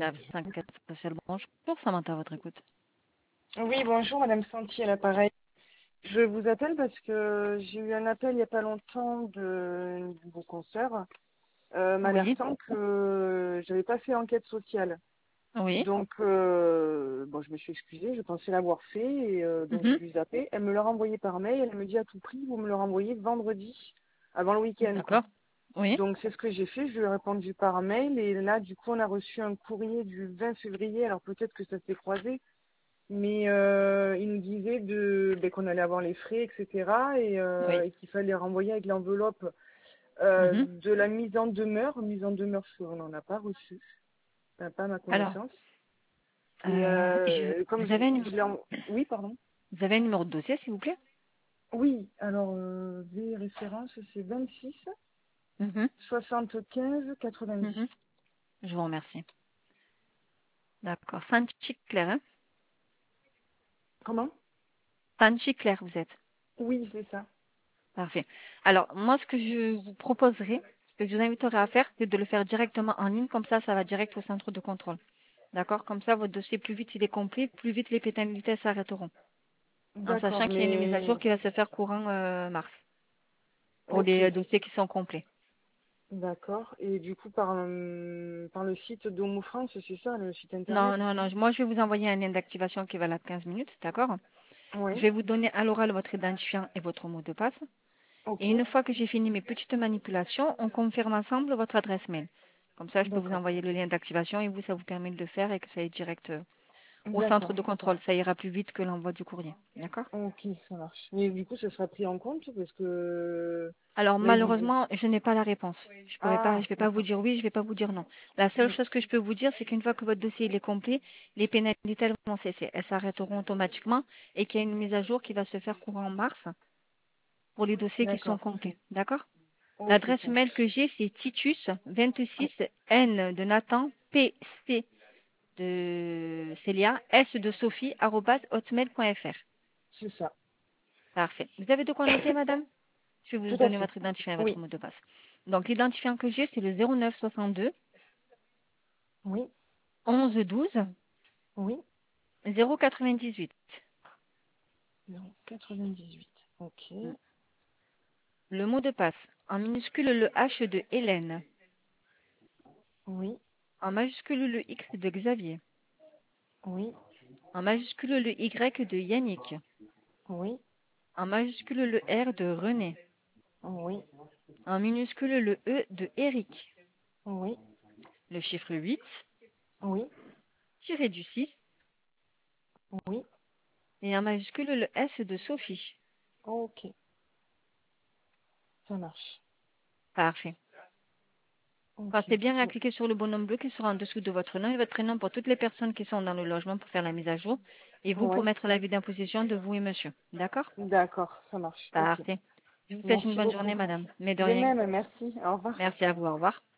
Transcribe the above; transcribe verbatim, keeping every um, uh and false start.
La enquête sociale, bonjour, Samantha, à votre écoute. Oui, bonjour, Madame Santi à l'appareil. Je vous appelle parce que j'ai eu un appel il n'y a pas longtemps de, de vos consoeurs euh, Oui, m'alertant que j'avais pas fait enquête sociale. oui, Donc, euh, bon, je me suis excusée, je pensais l'avoir fait et euh, donc j'ai mhm, dû zapper. Elle me l'a renvoyé par mail, elle me dit à tout prix, vous me le renvoyez vendredi, avant le week-end, quoi. d'accord, oui, Donc c'est ce que j'ai fait, je lui ai répondu par mail et là, du coup, on a reçu un courrier du vingt février, alors peut-être que ça s'est croisé. Mais euh, il nous disait de ben, qu'on allait avoir les frais, et cetera. Et, euh, oui, et qu'il fallait renvoyer avec l'enveloppe euh, mhm. de la mise en demeure. Mise en demeure, on n'en a pas reçu, enfin, pas à ma Alors, connaissance. Et euh, je, euh, comme vous je, avez un, je l'ai en... Oui, pardon. vous avez un numéro de dossier, s'il vous plaît? Oui, alors euh, les références, c'est vingt-six Mhm, soixante-quinze quatre-vingt-dix. mhm. Je vous remercie. D'accord, Sanchi Claire, hein? Comment? Sanchi Claire, vous êtes. Oui, c'est ça. Parfait. Alors, moi, ce que je vous proposerai, ce que je vous inviterai à faire, c'est de le faire directement en ligne, comme ça, ça va direct au centre de contrôle. D'accord? Comme ça, votre dossier, plus vite il est complet, plus vite les pénalités s'arrêteront. En D'accord, sachant qu'il y a une mise à jour mais qui va se faire courant euh, mars pour ok, les euh, dossiers qui sont complets. d'accord. Et du coup, par, euh, par le site d'Homo France, c'est ça, le site internet? Non, non, non. Moi, je vais vous envoyer un lien d'activation qui va là quinze minutes, d'accord? Je Oui, vais vous donner à l'oral votre identifiant et votre mot de passe. Et ok. une fois que j'ai fini mes petites manipulations, on confirme ensemble votre adresse mail. Comme ça, je peux vous D'accord. envoyer le lien d'activation et vous, ça vous permet de le faire et que ça aille direct euh, au centre D'accord. de contrôle. Ça ira plus vite que l'envoi du courrier. D'accord? Ok, ça marche. Mais du coup, ça sera pris en compte parce que Alors là, il disait. malheureusement, je n'ai pas la réponse. Je pourrais pas, Ah, je vais pas vous d'accord. dire oui, je vais pas vous dire non. La seule Hmm, chose que je peux vous dire, c'est qu'une fois que votre dossier il est complet, les pénalités elles vont cesser, elles s'arrêteront automatiquement et qu'il y a une mise à jour qui va se faire courant en mars pour les dossiers qui sont d'accord. complets. D'accord? Ok, L'adresse ça mail que marche. j'ai, c'est Titus vingt-six N de Nathan P C de Célia S de Sophie arobase hotmail point fr. C'est ça. Parfait. Vous avez de quoi noter, madame? Je vais vous Tout à donner fait. votre identifiant et votre Oui, mot de passe. Donc, l'identifiant que j'ai, c'est le zéro neuf soixante-deux oui, onze douze oui. zéro quatre-vingt-dix-huit. Non, quatre-vingt-dix-huit. Ok. Le mot de passe, en minuscule le H de Hélène, Oui, en majuscule le X de Xavier, oui, en majuscule le Y de Yannick, oui, en majuscule le R de René, oui, en minuscule le E de Eric, oui, le chiffre huit, oui, tiré du six, oui. et en majuscule le S de Sophie. Ok, ça marche. Parfait. Ok. Pensez bien à cliquer sur le bonhomme bleu qui sera en dessous de votre nom et votre prénom pour toutes les personnes qui sont dans le logement pour faire la mise à jour et vous pour Oui, mettre l'avis d'imposition de vous et monsieur. D'accord? d'accord, ça marche. Ok. Parfait. Je vous souhaite une Merci bonne journée, beaucoup. madame. Mais de De rien. même, merci. Au revoir. Merci à vous. Au revoir.